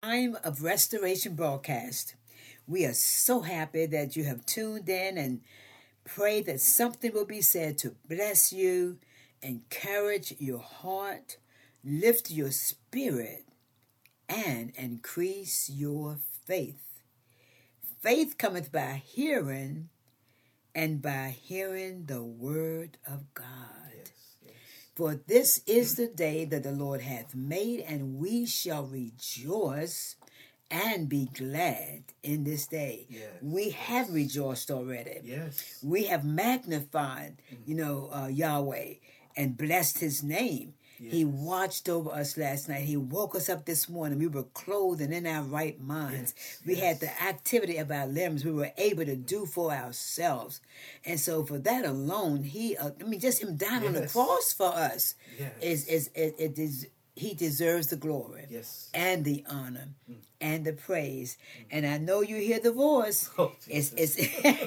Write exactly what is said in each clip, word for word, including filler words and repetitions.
Time of Restoration broadcast. We are so happy that you have tuned in and pray that something will be said to bless you, encourage your heart, lift your spirit, and increase your faith. Faith cometh by hearing, and by hearing the word of God. Yes, yes. For this is the day that the Lord hath made, and we shall rejoice and be glad in this day. Yes, we yes. have rejoiced already. Yes. We have magnified, you know, uh, Yahweh and blessed his name. Yes. He watched over us last night. He woke us up this morning. We were clothed and in our right minds. Yes, we yes. had the activity of our limbs. We were able to do for ourselves. And so for that alone, he, uh, I mean, just him dying on the Yes. cross for us, Yes. is, is, it, it is, he deserves the glory Yes. and the honor and the praise. And I know you hear the voice. Oh, it's, Jesus. it's,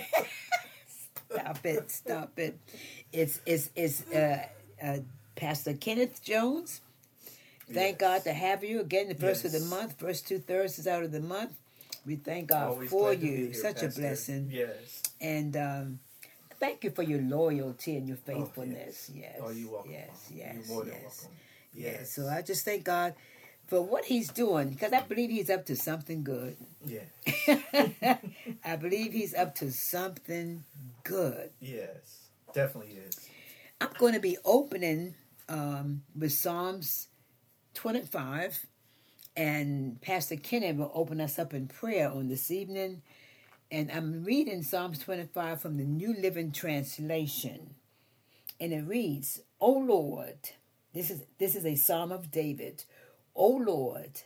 stop it, stop it. It's, it's, it's, uh, uh, Pastor Kenneth Jones. Thank Yes. God to have you again. The first of Yes. the month, first two Thursdays out of the month. We thank God Always for glad to be you. here, Such Pastor. a blessing. Yes. And um, thank you for your loyalty and your Oh, faithfulness. yes. yes. Oh, you're welcome. Yes, Mom. yes, You're more than yes. welcome. Yes. Yes. So I just thank God for what he's doing, because I believe he's up to something good. Yeah. I believe he's up to something good. Yes. Definitely is. I'm going to be opening um, with Psalms twenty-five, and Pastor Kenneth will open us up in prayer on this evening. And I'm reading Psalms twenty-five from the New Living Translation, and it reads, "O Lord," this is this is a Psalm of David. "O Lord,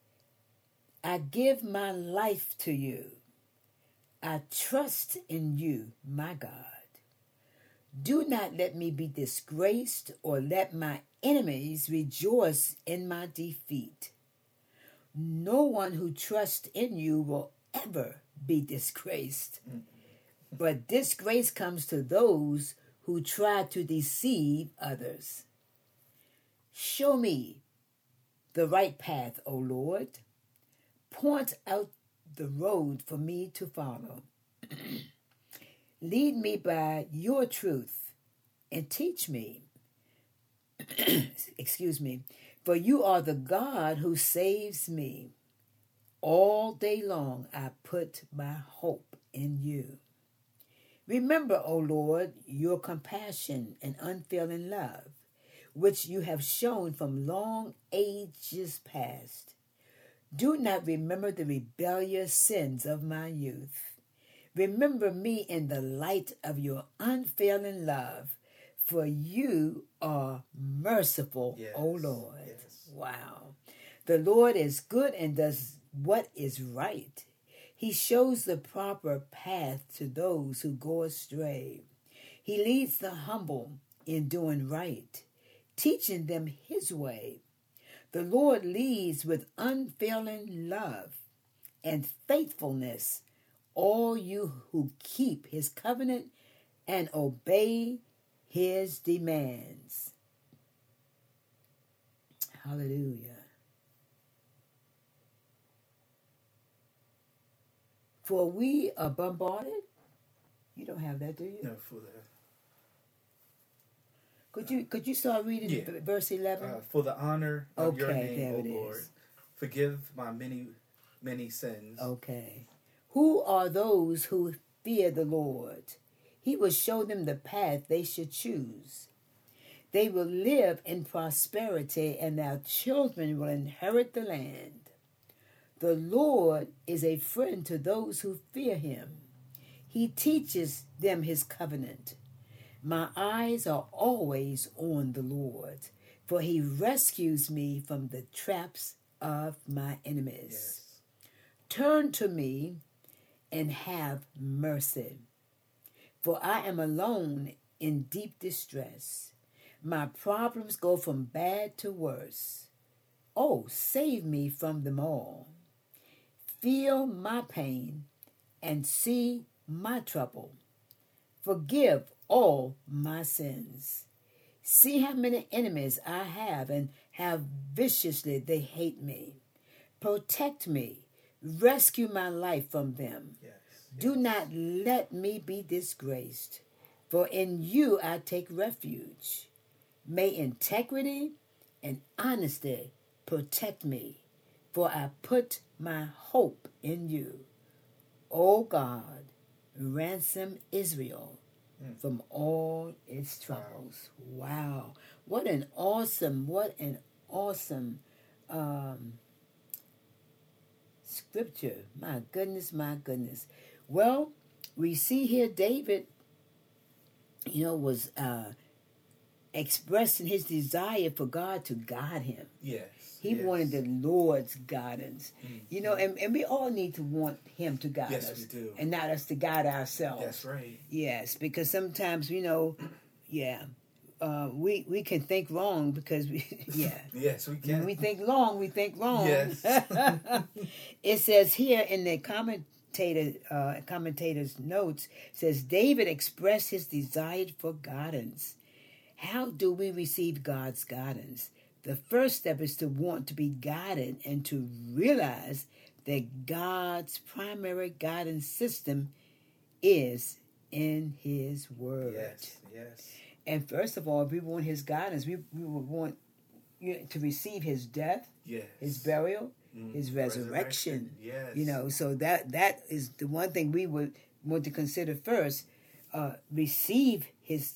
I give my life to you. I trust in you, my God. Do not let me be disgraced, or let my enemies rejoice in my defeat. No one who trusts in you will ever be disgraced. But disgrace comes to those who try to deceive others. Show me the right path, O Lord. Point out the road for me to follow. Lead me by your truth and teach me. Excuse me. For you are the God who saves me. All day long I put my hope in you. Remember, O Lord, your compassion and unfailing love, which you have shown from long ages past. Do not remember the rebellious sins of my youth. Remember me in the light of your unfailing love, for you are merciful, Yes. O Lord." Yes. Wow. The Lord is good and does what is right. He shows the proper path to those who go astray. He leads the humble in doing right, teaching them his way. The Lord leads with unfailing love and faithfulness all you who keep his covenant and obey his demands. Hallelujah. For we are bombarded. You don't have that, do you? No, for the Could you could you start reading Yeah. v- verse eleven? uh, for the honor of your Okay, there name, it O Lord, is. forgive my many many sins. Okay. Who are those who fear the Lord? He will show them the path they should choose. They will live in prosperity, and their children will inherit the land. The Lord is a friend to those who fear him. He teaches them his covenant. My eyes are always on the Lord, for he rescues me from the traps of my enemies. Yes. Turn to me and have mercy, for I am alone in deep distress. My problems go from bad to worse. Oh, save me from them all. Feel my pain and see my trouble. Forgive all my sins. See how many enemies I have, and how viciously they hate me. Protect me. Rescue my life from them. Yes. Do yes. not let me be disgraced, for in you I take refuge. May integrity and honesty protect me, for I put my hope in you. O God, ransom Israel Mm. from all its troubles. Wow. wow. What an awesome, what an awesome um, scripture. My goodness, my goodness. Well, we see here David, you know, was uh, expressing his desire for God to guide him. Yes. He yes. wanted the Lord's guidance. Mm-hmm. You know, and, and we all need to want him to guide yes, us. We do. And not us to guide ourselves. That's right. Yes, because sometimes, you know, yeah, uh, we, we can think wrong because, we, yeah. yes, we can. When we think long, we think wrong. Yes. It says here in the commentator, uh, commentator's notes, says David expressed his desire for guidance. How do we receive God's guidance? The first step is to want to be guided and to realize that God's primary guidance system is in His Word. Yes, yes. And first of all, if we want His guidance, we, we would want you know, to receive His death, yes. His burial, mm, His resurrection. resurrection. Yes. You know, so that that is the one thing we would want to consider first. Uh, receive His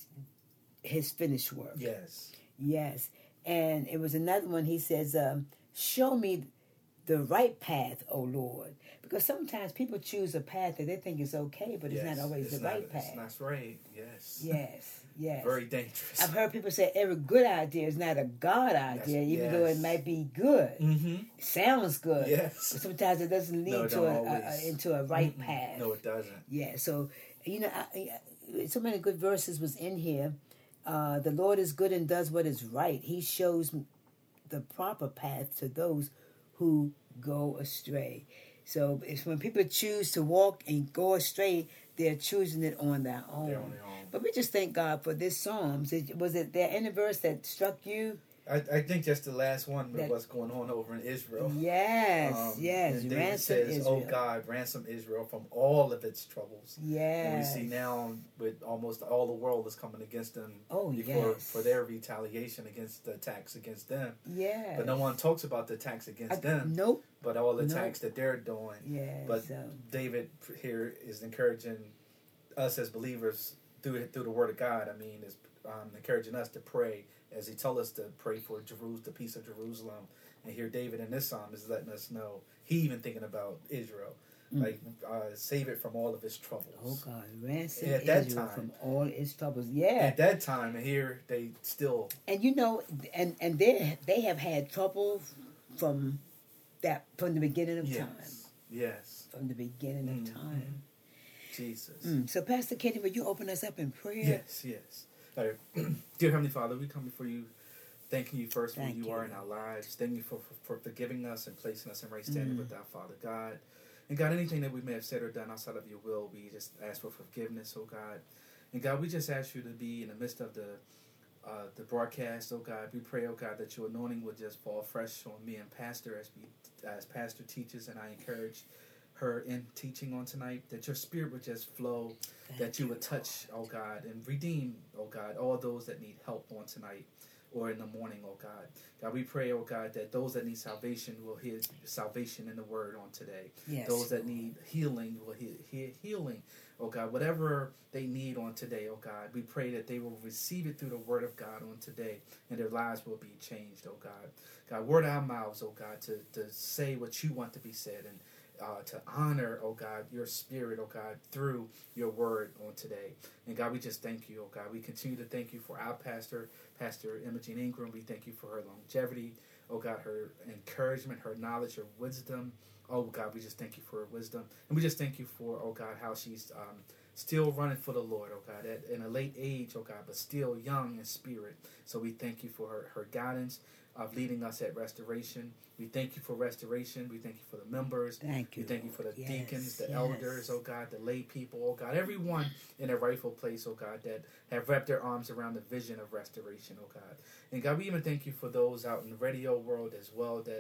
His finished work. Yes. Yes. And it was another one, he says, um, show me the right path, O Lord. Because sometimes people choose a path that they think is okay, but yes. it's not always it's the not, right path. It's not right, yes. Yes, yes. Very dangerous. I've heard people say every good idea is not a God idea, yes. even yes. though it might be good. Mm-hmm. It sounds good. Yes. But sometimes it doesn't lead no, it to a, a, a, into a right Mm-mm. path. No, it doesn't. Yeah, so, you know, I, I, so many good verses was in here. Uh, the Lord is good and does what is right. He shows the proper path to those who go astray. So it's when people choose to walk and go astray, they're choosing it on their own. They're on their own. But we just thank God for this Psalms. Was it there any verse that struck you? I, I think just the last one with That, what's going on over in Israel. Yes, um, yes. And David ransom says, Israel. "Oh God, ransom Israel from all of its troubles." Yes. And we see now with almost all the world is coming against them. Oh, for, yes. For their retaliation against the attacks against them. Yes. But no one talks about the attacks against I, them. Nope. But all the nope. attacks that they're doing. Yes. But um, David here is encouraging us as believers through through the Word of God. I mean, is um, encouraging us to pray as he told us to pray for Jerusalem, the peace of Jerusalem. And here David in this psalm is letting us know he even thinking about Israel. Mm. Like, uh, save it from all of its troubles. Oh God, ransom at that Israel time, from all its troubles. Yeah. At that time, and here they still. And you know, and and they they have had trouble from that from the beginning of yes. time. Yes. From the beginning mm-hmm. of time. Jesus. Mm. So, Pastor Katie, will you open us up in prayer? Yes. Yes. Right. Dear Heavenly Father, we come before you, thanking you first for Thank who you, you are in our lives. Thank you for, for, for forgiving us and placing us in right standing mm. with our Father God. And God, anything that we may have said or done outside of your will, we just ask for forgiveness, oh God. And God, we just ask you to be in the midst of the uh, the broadcast, oh God. We pray, oh God, that your anointing would just fall fresh on me and Pastor as we as Pastor teaches, and I encourage her in teaching on tonight, that your spirit would just flow, Thank that you, you would touch, oh God, and redeem, oh God, all those that need help on tonight or in the morning, oh God. God, we pray, oh God, that those that need salvation will hear salvation in the word on today. Yes. Those that need healing will hear, hear healing, oh God. Whatever they need on today, oh God, we pray that they will receive it through the word of God on today, and their lives will be changed, oh God. God, word our mouths, oh God, to, to say what you want to be said, and Uh, to honor, oh God, your spirit, oh God, through your word on today. And God, we just thank you, oh God. We continue to thank you for our pastor, Pastor Imogen Ingram. We thank you for her longevity, oh God, her encouragement, her knowledge, her wisdom. Oh God, we just thank you for her wisdom. And we just thank you for, oh God, how she's um, still running for the Lord, oh God, at, in a late age, oh God, but still young in spirit. So we thank you for her, her guidance of leading us at Restoration. We thank you for Restoration. We thank you for the members. Thank you. We thank you for the yes, deacons, the yes. elders, oh God, the lay people, oh God, everyone in their rightful place, oh God, that have wrapped their arms around the vision of Restoration, oh God. And God, we even thank you for those out in the radio world as well that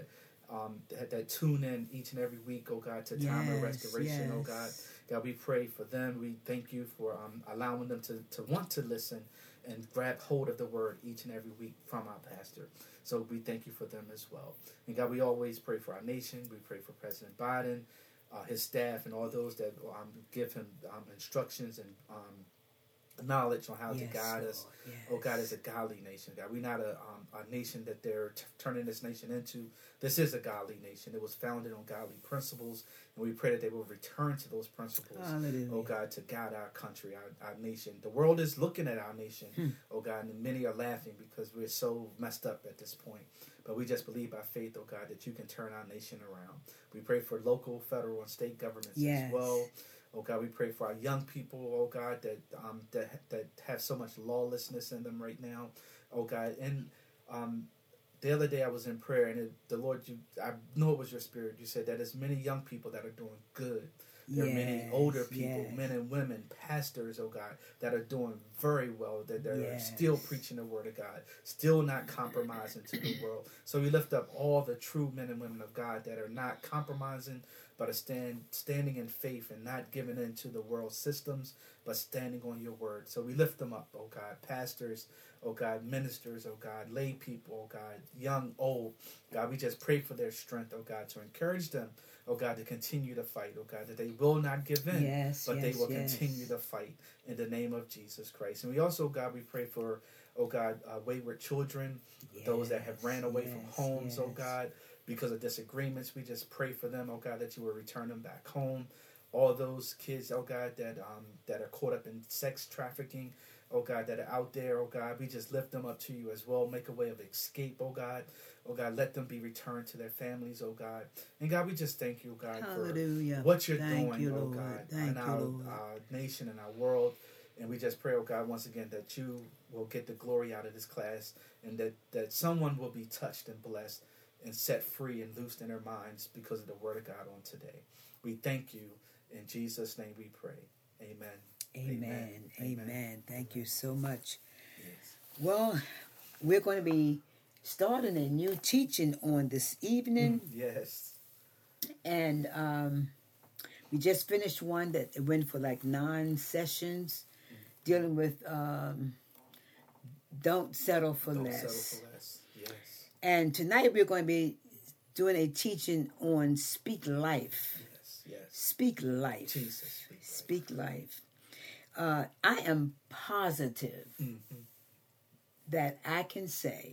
um, that, that tune in each and every week, oh God, to Time of Yes, Restoration, yes. oh God. God, we pray for them. We thank you for um, allowing them to, to want to listen and grab hold of the word each and every week from our pastor. So we thank you for them as well. And God, we always pray for our nation. We pray for President Biden, uh, his staff, and all those that um, give him um, instructions and um, knowledge on how Yes, to guide us. Lord, yes. Oh God, is a godly nation. God, we're not a, um, a nation that they're t- turning this nation into. This is a godly nation. It was founded on godly principles, and we pray that they will return to those principles. Hallelujah. Oh God, to guide our country, our, our nation. The world is looking at our nation. Hmm. Oh God, and many are laughing because we're so messed up at this point. But we just believe by faith, oh God, that you can turn our nation around. We pray for local, federal, and state governments Yes. as well. Oh God, we pray for our young people, oh God, that um that that have so much lawlessness in them right now. Oh God, and um the other day I was in prayer, and it, the Lord, you I know it was your spirit. You said that there's many young people that are doing good. There yes, are many older people, yes. men and women, pastors, oh God, that are doing very well, that they're Yes. still preaching the word of God, still not compromising to the world. So we lift up all the true men and women of God that are not compromising, but are stand, standing in faith and not giving in to the world systems, but standing on your word. So we lift them up, oh God, pastors, oh God, ministers, oh God, lay people, oh God, young, old. God, we just pray for their strength, oh God, to encourage them, oh God, to continue to fight, oh God, that they will not give in, Yes, but yes, they will yes. continue to fight in the name of Jesus Christ. And we also, God, we pray for, oh God, uh, wayward children, those that have ran away yes, from homes, oh yes. God, because of disagreements. We just pray for them, oh God, that you will return them back home. All those kids, oh God, that um that are caught up in sex trafficking, oh God, that are out there, oh God, we just lift them up to you as well. Make a way of escape, oh God. Oh God, let them be returned to their families, oh God. And God, we just thank you, God, Hallelujah. for what you're Thank doing, you, oh Lord. God, Thank in you, our Lord. uh, nation and our world. And we just pray, oh God, once again, that you will get the glory out of this class, and that, that someone will be touched and blessed and set free and loosed in their minds because of the word of God on today. We thank you. In Jesus' name we pray. Amen. Amen. Amen. Amen. Thank you so much. Yes. Well, we're going to be starting a new teaching on this evening. Yes. And um, we just finished one that it went for like nine sessions dealing with um, don't settle for Don't less. settle for less. Yes. And tonight we're going to be doing a teaching on speak life. Yes. Yes. Speak life. Jesus. Speak life. Uh, I am positive Mm-hmm. that I can say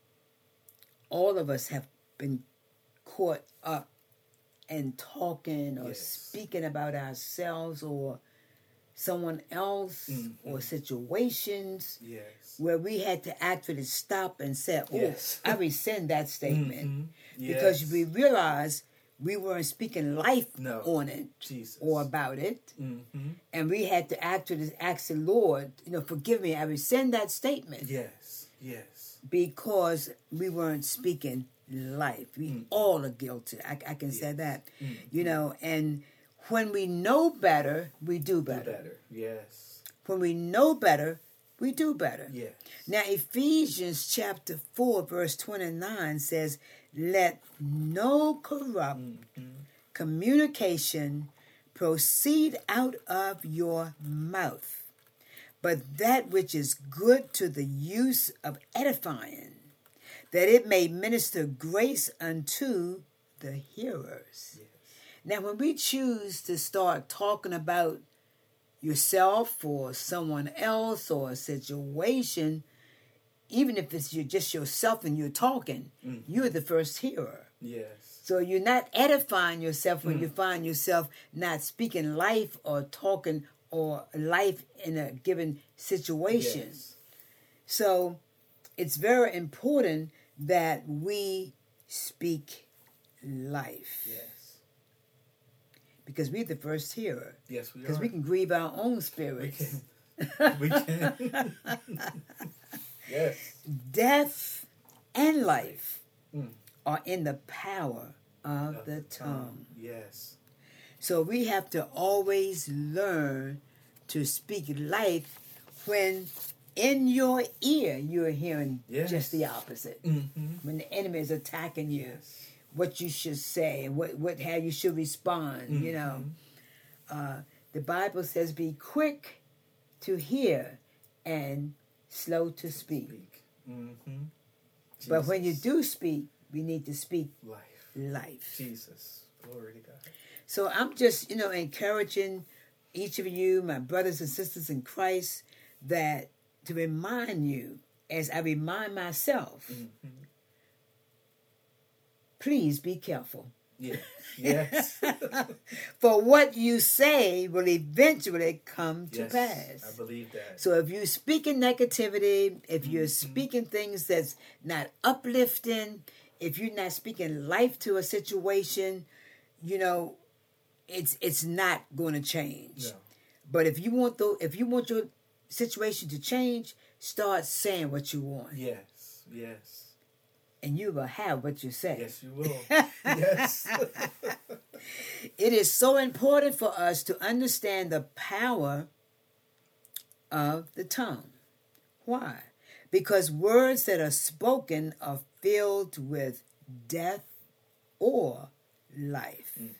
all of us have been caught up in talking or Yes. speaking about ourselves or someone else Mm-hmm. or situations Yes. where we had to actually stop and say, oh, Yes. I rescind that statement. Mhm. Because Yes. we realized we weren't speaking life No. on it Jesus. or about it. Mm-hmm. And we had to actually ask the Lord, you know, forgive me, I rescind that statement. Yes. Yes. Because we weren't speaking life. We Mm. all are guilty. I, I can say Yes. that. Mm. You know, and when we know better, we do Do better. better. Yes. When we know better, we do better. Yes. Now, Ephesians chapter four, verse twenty-nine says, let no corrupt Mm-hmm. communication proceed out of your mouth, but that which is good to the use of edifying, that it may minister grace unto the hearers. Yes. Now, when we choose to start talking about yourself or someone else or a situation, even if it's you, just yourself and you're talking, Mhm. you're the first hearer. Yes. So you're not edifying yourself when you find yourself not speaking life or talking or life in a given situation. Yes. So it's very important that we speak life. Yes. Because we're the first hearer. Yes, we are. Because we can grieve our own We spirits. can. We can. Yes. Death and life Mm. are in the power of Of the tongue. Yes. So we have to always learn to speak life when in your ear you're hearing Yes. just the opposite. Mm-hmm. When the enemy is attacking you. Yes. what you should say and what, what how you should respond, Mm-hmm. you know. Uh, the Bible says, be quick to hear and slow to speak. Speak. Mm-hmm. But when you do speak, we need to speak life. life. Jesus. Glory to God. So I'm just, you know, encouraging each of you, my brothers and sisters in Christ, that to remind you, as I remind myself, Mm-hmm. please be careful. Yeah. Yes. For what you say will eventually come to Yes, pass. I believe that. So if you're speaking negativity, if you're Mm-hmm. speaking things that's not uplifting, if you're not speaking life to a situation, you know, it's it's not going to change. No. But if you want the if you want your situation to change, start saying what you want, Yes. Yes. and you will have what you say. Yes, you will. Yes. It is so important for us to understand the power of the tongue. Why? Because words that are spoken are filled with death or life. Mm.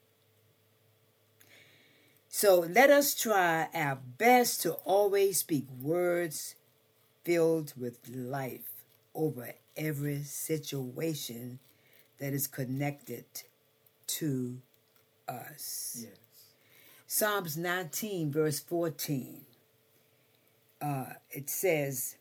So let us try our best to always speak words filled with life over every situation that is connected to us. Yes. Psalms nineteen, verse fourteen, uh, it says,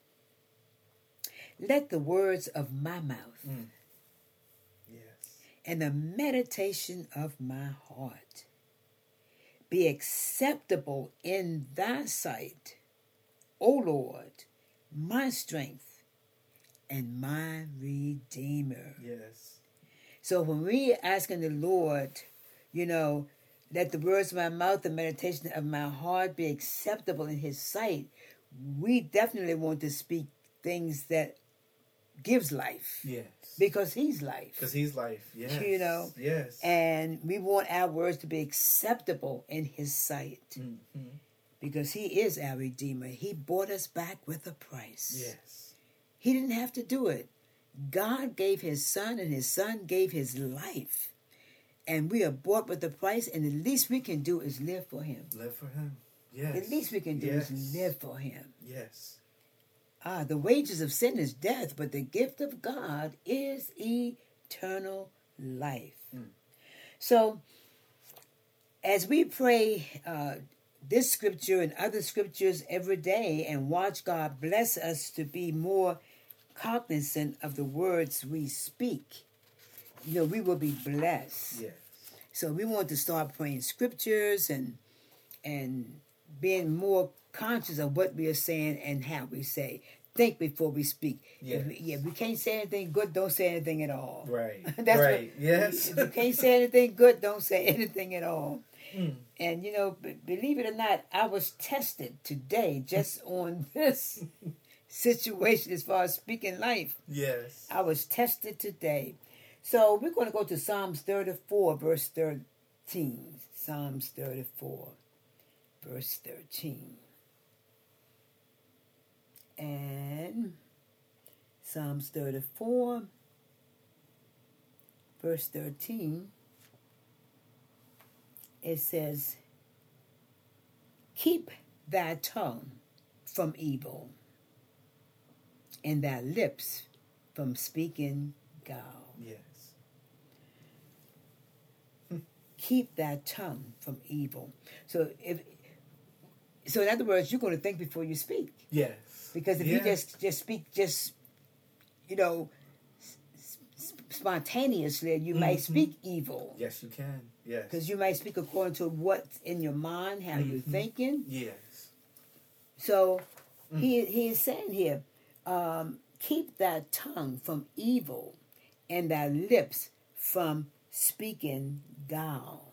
let the words of my mouth Mm. Yes. and the meditation of my heart be acceptable in thy sight, O Lord, my strength and my Redeemer. Yes. So when we asking the Lord, you know, let the words of my mouth and meditation of my heart be acceptable in his sight, we definitely want to speak things that gives life. Yes. Because he's life. Because he's life. Yes. You know. Yes. And we want our words to be acceptable in his sight. Mm-hmm. Because he is our Redeemer. He bought us back with a price. Yes. He didn't have to do it. God gave his son, and his son gave his life. And we are bought with a price, and the least we can do is live for him. Live for him. Yes. The least we can do Yes. is live for him. Yes. Ah, the wages of sin is death, but the gift of God is eternal life. Mm. So, as we pray uh, this scripture and other scriptures every day and watch God bless us to be more cognizant of the words we speak, you know, we will be blessed. Yes. So we want to start praying scriptures and and being more conscious of what we are saying and how we say. Think before we speak. Yes. If we, yeah, if we can't say anything good, don't say anything at all. Right. That's right. What, yes. If you can't say anything good, don't say anything at all. Mm. And, you know, b- believe it or not, I was tested today just on this situation as far as speaking life. Yes. I was tested today. So we're going to go to Psalms thirty-four, verse thirteen. Psalms thirty-four, verse thirteen. And Psalms thirty-four, verse thirteen, it says, keep thy tongue from evil and thy lips from speaking gall. Yes. Keep thy tongue from evil. So if so, in other words, you're going to think before you speak. Yes. Because if yeah. you just just speak just you know s- s- spontaneously, you might Mhm. speak evil. Yes, you can. Yes. Because you might speak according to what's in your mind, how you're Mhm. thinking. Yes. So Mm. he he is saying here, um, keep thy tongue from evil, and thy lips from speaking gall.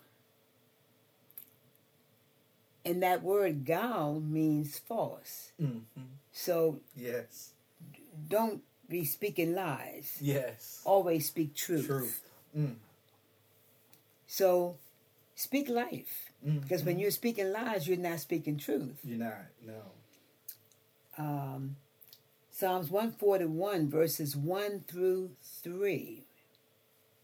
And that word gall means false. Mm-hmm. So Yes. don't be speaking lies. Yes. Always speak truth. Truth. Mm. So speak life. Mm. Because when you're speaking lies, you're not speaking truth. You're not. No. Um, Psalms one forty-one, verses one through three.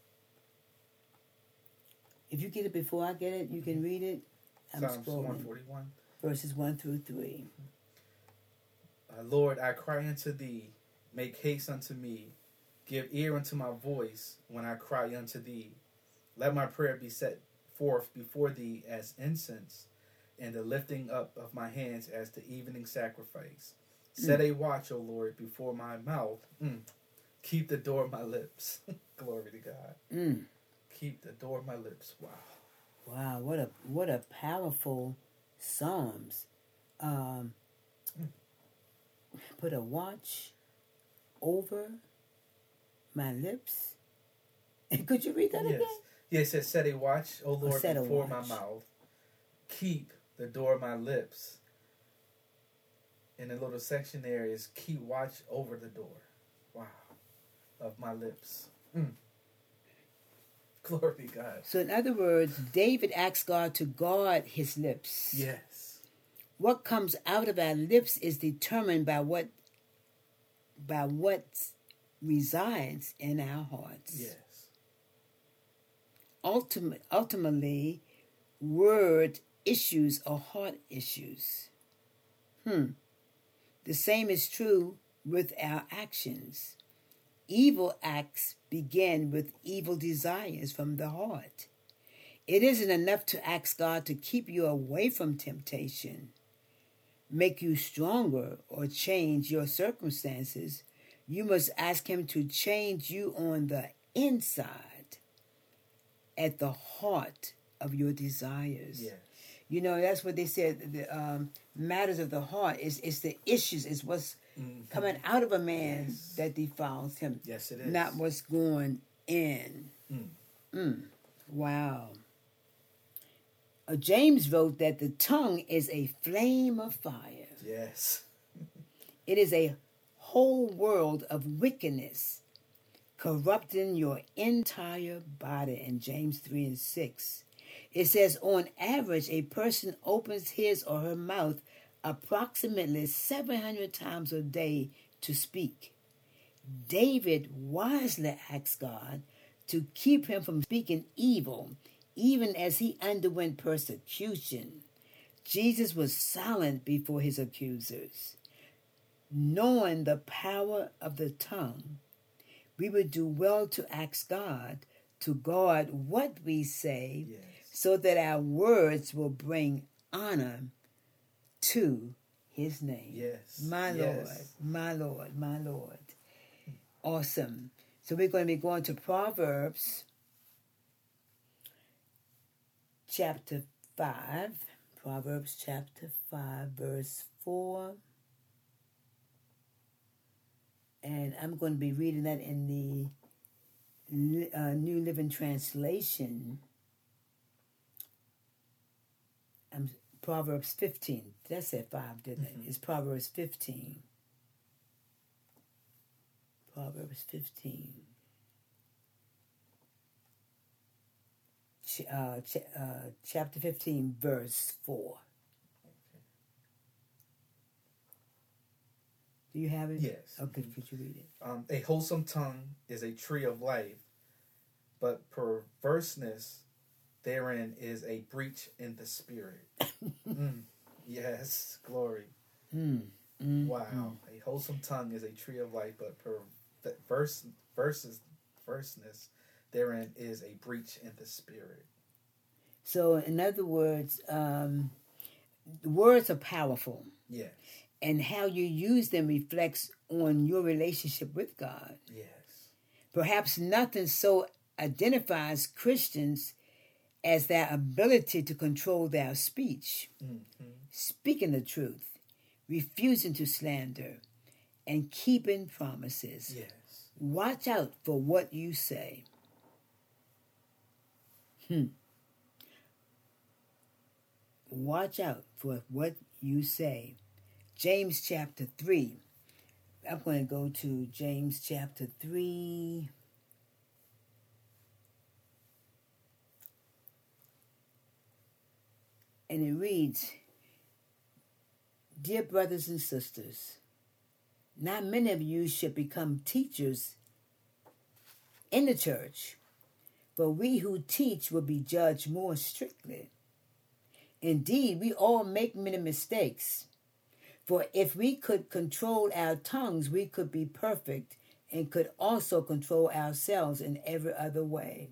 If you get it before I get it, you can read it. I'm Psalms scrolling. one forty-one. Verses one through three. Uh, Lord, I cry unto thee. Make haste unto me. Give ear unto my voice when I cry unto thee. Let my prayer be set forth before thee as incense, and the lifting up of my hands as the evening sacrifice. Set a watch, O Lord, before my mouth. Mm. Keep the door of my lips. Glory to God. Mm. Keep the door of my lips. Wow. Wow, what a what a powerful Psalms. Um, Mm. Put a watch over my lips. Could you read that Yes. again? Yes, it says, set a watch, O Lord, set a before my watch. mouth. Keep the door of my lips. In the little section there is keep watch over the door. Wow. Of my lips. Mm. Glory to God. So in other words, David asked God to guard his lips. Yes. What comes out of our lips is determined by what by what resides in our hearts. Yes. Ultimate, ultimately, word issues are heart issues. Hmm. The same is true with our actions. Evil acts begin with evil desires from the heart. It isn't enough to ask God to keep you away from temptation, make you stronger, or change your circumstances. You must ask Him to change you on the inside, at the heart of your desires. Yes. You know, that's what they said, the um, matters of the heart is it's the issues, it's what's Mm-hmm. coming out of a man Yes. that defiles him, Yes, it is. not what's going in. Mm. Mm. Wow. Uh, James wrote that the tongue is a flame of fire. Yes. It is a whole world of wickedness, corrupting your entire body in James three and six. It says, on average, a person opens his or her mouth approximately seven hundred times a day to speak. David wisely asked God to keep him from speaking evil, even as he underwent persecution. Jesus was silent before his accusers. Knowing the power of the tongue, we would do well to ask God to guard what we say, Yes. so that our words will bring honor to His name. Yes. My Yes. Lord, my Lord, my Lord. Awesome. So we're going to be going to Proverbs chapter five. Proverbs chapter five, verse four. And I'm going to be reading that in the uh, New Living Translation. Um, Proverbs fifteen. That said five, didn't it? Mm-hmm. It's Proverbs fifteen. Proverbs fifteen. Ch- uh, ch- uh, chapter fifteen, verse four. Do you have it? Yes. Okay, could you read it? Um, a wholesome tongue is a tree of life, but perverseness therein is a breach in the spirit. mm. Yes, glory. Mm, mm, Wow. mm. A wholesome tongue is a tree of life, but perverse, versus, perverseness therein is a breach in the spirit. So, in other words, um, words are powerful, Yes. and how you use them reflects on your relationship with God. Yes. Perhaps nothing so identifies Christians as their ability to control their speech, Mm-hmm. speaking the truth, refusing to slander, and keeping promises. Yes. Watch out for what you say. Hmm. Watch out for what you say. James chapter three. I'm going to go to James chapter three. And it reads, Dear brothers and sisters, not many of you should become teachers in the church, for we who teach will be judged more strictly. Indeed, we all make many mistakes. For if we could control our tongues, we could be perfect and could also control ourselves in every other way.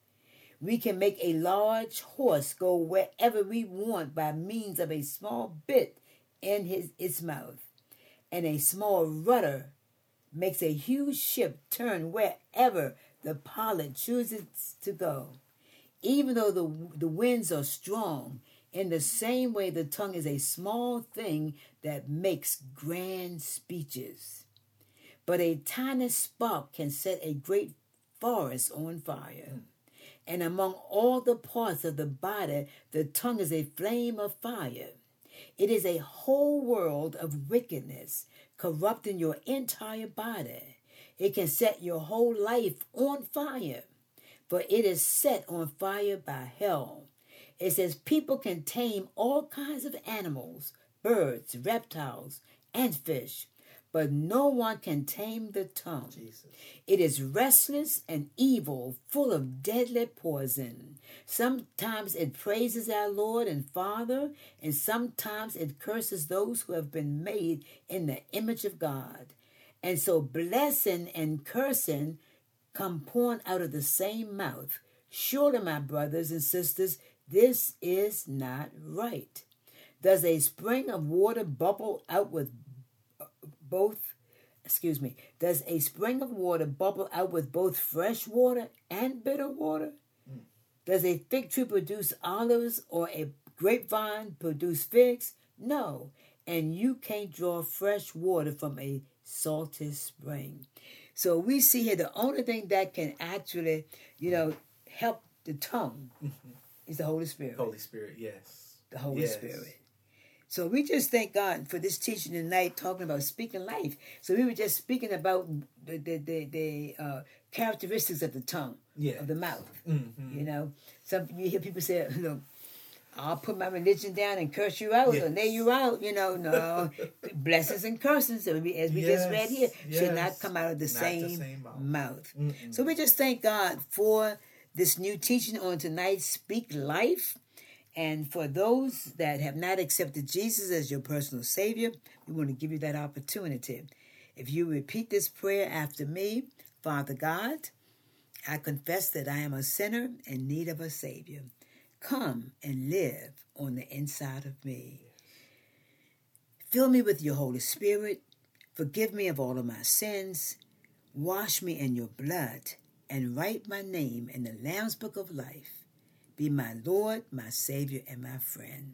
We can make a large horse go wherever we want by means of a small bit in his, its mouth, and a small rudder makes a huge ship turn wherever the pilot chooses to go. Even though the, the winds are strong, in the same way the tongue is a small thing that makes grand speeches. But a tiny spark can set a great forest on fire. Mm. And among all the parts of the body, the tongue is a flame of fire. It is a whole world of wickedness, corrupting your entire body. It can set your whole life on fire, for it is set on fire by hell. It says people can tame all kinds of animals, birds, reptiles, and fish, but no one can tame the tongue. Jesus. It is restless and evil, full of deadly poison. Sometimes it praises our Lord and Father, and sometimes it curses those who have been made in the image of God. And so blessing and cursing come pouring out of the same mouth. Surely, my brothers and sisters, this is not right. Does a spring of water bubble out with both, excuse me, does a spring of water bubble out with both fresh water and bitter water? Mm. Does a fig tree produce olives or a grapevine produce figs? No. And you can't draw fresh water from a salty spring. So we see here the only thing that can actually, you know, help the tongue mm-hmm. is the Holy Spirit. Holy Spirit, yes. The Holy yes. Spirit. So we just thank God for this teaching tonight, talking about speaking life. So we were just speaking about the the the, the uh, characteristics of the tongue, yes. of the mouth. Mm-hmm. You know, some you hear people say, "Look, I'll put my religion down and curse you out yes. or lay you out." You know, no blessings and curses, as we, as we yes. just read here, yes. should not come out of the not same, the same mouth. mouth. So we just thank God for this new teaching on tonight, Speak Life. And for those that have not accepted Jesus as your personal Savior, we want to give you that opportunity. If you repeat this prayer after me, Father God, I confess that I am a sinner in need of a Savior. Come and live on the inside of me. Fill me with your Holy Spirit. Forgive me of all of my sins. Wash me in your blood and write my name in the Lamb's Book of Life. Be my Lord, my Savior, and my friend.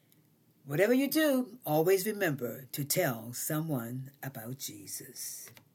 Whatever you do, always remember to tell someone about Jesus.